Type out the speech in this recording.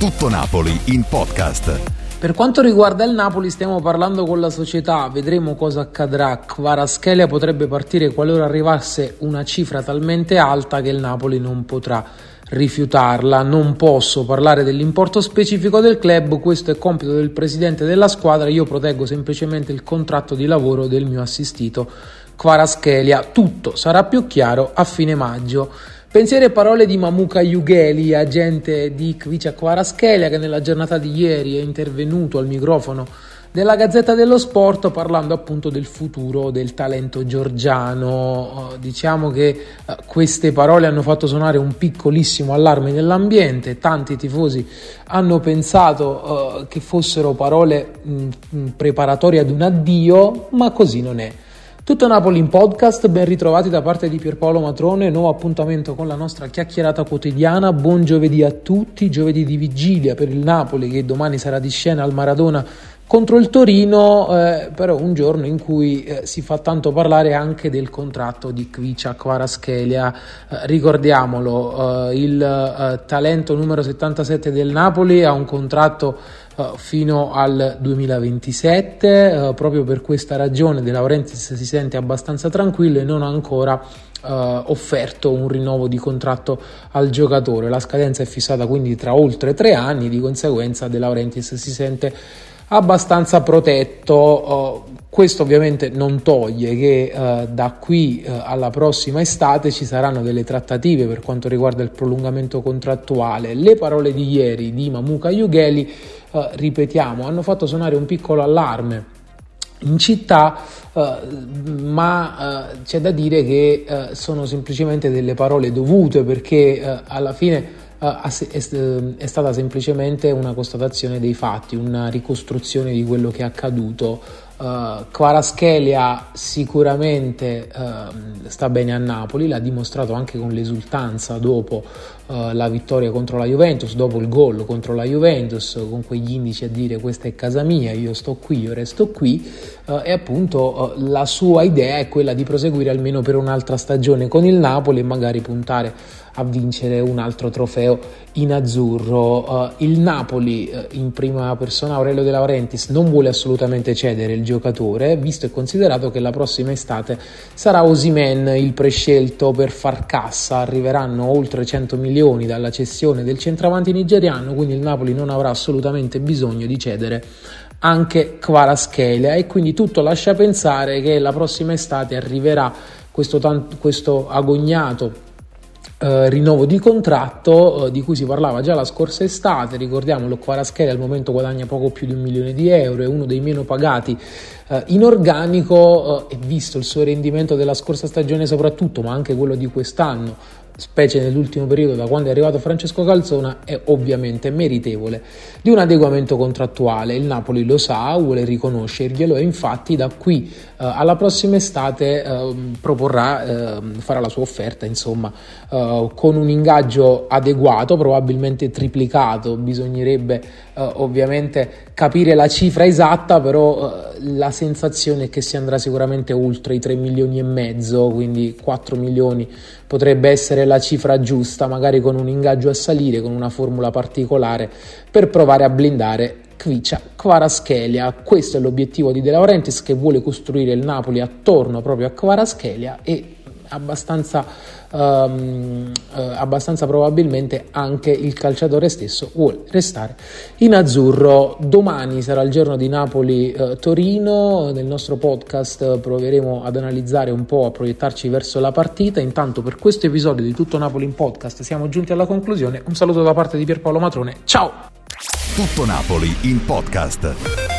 Tutto Napoli in podcast. Per quanto riguarda il Napoli stiamo parlando con la società, vedremo cosa accadrà. Kvaratskhelia potrebbe partire qualora arrivasse una cifra talmente alta che il Napoli non potrà rifiutarla. Non posso parlare dell'importo specifico del club, questo è compito del presidente della squadra, io proteggo semplicemente il contratto di lavoro del mio assistito Kvaratskhelia. Tutto sarà più chiaro a fine maggio. Pensieri e parole di Mamuka Yugheli, agente di Khvicha Kvaratskhelia, che nella giornata di ieri è intervenuto al microfono della Gazzetta dello Sport parlando appunto del futuro del talento georgiano. Diciamo che queste parole hanno fatto suonare un piccolissimo allarme nell'ambiente, tanti tifosi hanno pensato che fossero parole preparatorie ad un addio, ma così non è. Tutto Napoli in podcast, ben ritrovati da parte di Pierpaolo Matrone, nuovo appuntamento con la nostra chiacchierata quotidiana. Buon giovedì a tutti, giovedì di vigilia per il Napoli che domani sarà di scena al Maradona contro il Torino, però un giorno in cui si fa tanto parlare anche del contratto di Khvicha Kvaratskhelia. Ricordiamolo, il talento numero 77 del Napoli ha un contratto fino al 2027, proprio per questa ragione De Laurentiis si sente abbastanza tranquillo e non ha ancora offerto un rinnovo di contratto al giocatore. La scadenza è fissata quindi tra oltre 3 anni, di conseguenza De Laurentiis si sente abbastanza protetto. Questo ovviamente non toglie che da qui alla prossima estate ci saranno delle trattative per quanto riguarda il prolungamento contrattuale. Le parole di ieri di Mamuka Yugheli, ripetiamo, hanno fatto suonare un piccolo allarme in città, ma c'è da dire che sono semplicemente delle parole dovute, perché alla fine è stata semplicemente una constatazione dei fatti, una ricostruzione di quello che è accaduto. Kvaratskhelia sicuramente sta bene a Napoli, l'ha dimostrato anche con l'esultanza dopo la vittoria contro la Juventus, dopo il gol contro la Juventus, con quegli indici a dire questa è casa mia, io sto qui, io resto qui, e appunto la sua idea è quella di proseguire almeno per un'altra stagione con il Napoli e magari puntare a vincere un altro trofeo in azzurro. Il Napoli, in prima persona Aurelio De Laurentiis, non vuole assolutamente cedere il giocatore, visto e considerato che la prossima estate sarà Osimhen il prescelto per far cassa. Arriveranno oltre 100 milioni dalla cessione del centravanti nigeriano, quindi il Napoli non avrà assolutamente bisogno di cedere anche Kvaratskhelia, e quindi tutto lascia pensare che la prossima estate arriverà questo agognato rinnovo di contratto di cui si parlava già la scorsa estate. Ricordiamolo, Kvaratskhelia al momento guadagna poco più di €1 milione, è uno dei meno pagati in organico, e visto il suo rendimento della scorsa stagione soprattutto, ma anche quello di quest'anno, specie nell'ultimo periodo da quando è arrivato Francesco Calzona, è ovviamente meritevole di un adeguamento contrattuale. Il Napoli lo sa, vuole riconoscerglielo, e infatti da qui alla prossima estate farà la sua offerta, insomma, con un ingaggio adeguato, probabilmente triplicato. Bisognerebbe ovviamente capire la cifra esatta, però la sensazione è che si andrà sicuramente oltre i 3,5 milioni, quindi 4 milioni potrebbe essere la cifra giusta, magari con un ingaggio a salire, con una formula particolare per provare a blindare Khvicha Kvaratskhelia. Questo è l'obiettivo di De Laurentiis, che vuole costruire il Napoli attorno proprio a Kvaratskhelia, e abbastanza probabilmente anche il calciatore stesso vuole restare in azzurro. Domani sarà il giorno di Napoli-Torino. Nel nostro podcast proveremo ad analizzare un po', a proiettarci verso la partita. Intanto, per questo episodio di Tutto Napoli in podcast siamo giunti alla conclusione. Un saluto da parte di Pierpaolo Matrone, ciao! Tutto Napoli in podcast.